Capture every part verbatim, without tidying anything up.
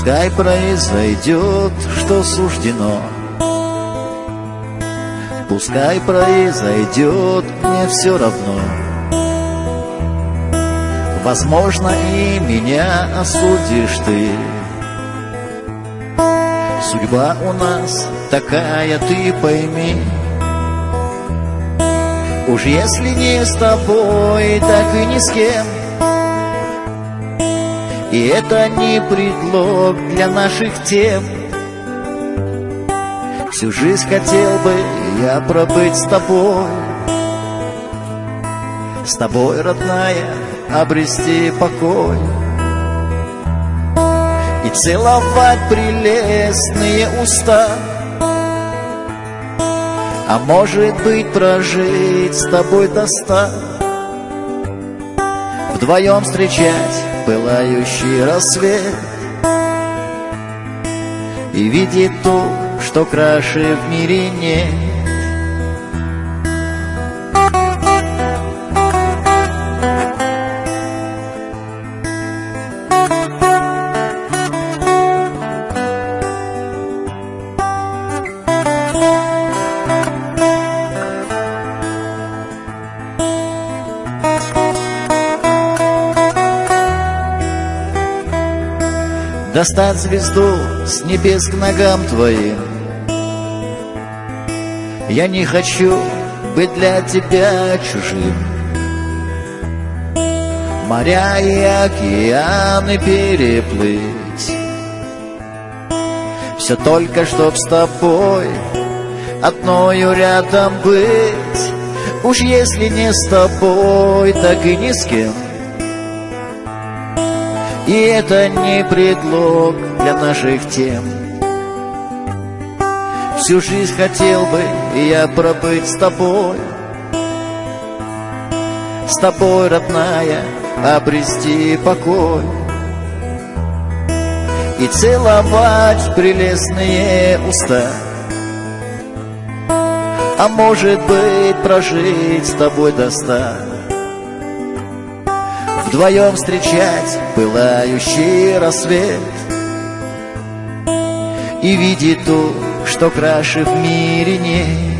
Пускай произойдет, что суждено, пускай произойдет, мне все равно. Возможно, и меня осудишь ты. Судьба у нас такая, ты пойми. Уж если не с тобой, так и ни с кем. И это не предлог для наших тем. Всю жизнь хотел бы я пробыть с тобой, с тобой, родная, обрести покой и целовать прелестные уста. А может быть, прожить с тобой до ста, вдвоем встречать пылающий рассвет и видеть то, что краше в мире нет. Достать звезду с небес к ногам твоим. Я не хочу быть для тебя чужим. Моря и океаны переплыть, все только чтоб с тобой одною рядом быть. Уж если не с тобой, так и ни с кем. И это не предлог для наших тем. Всю жизнь хотел бы я пробыть с тобой, с тобой, родная, обрести покой и целовать прелестные уста. А может быть, прожить с тобой до ста, вдвоем встречать пылающий рассвет и видеть то, что краше в мире нет.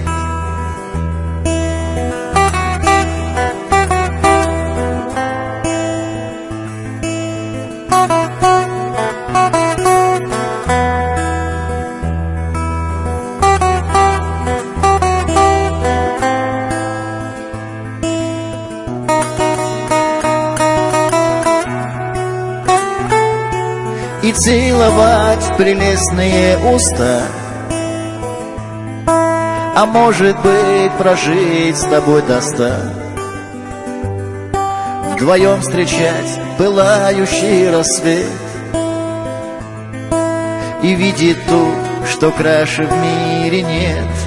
И целовать прелестные уста, а может быть, прожить с тобой до ста, вдвоем встречать пылающий рассвет и видеть то, что краше в мире нет.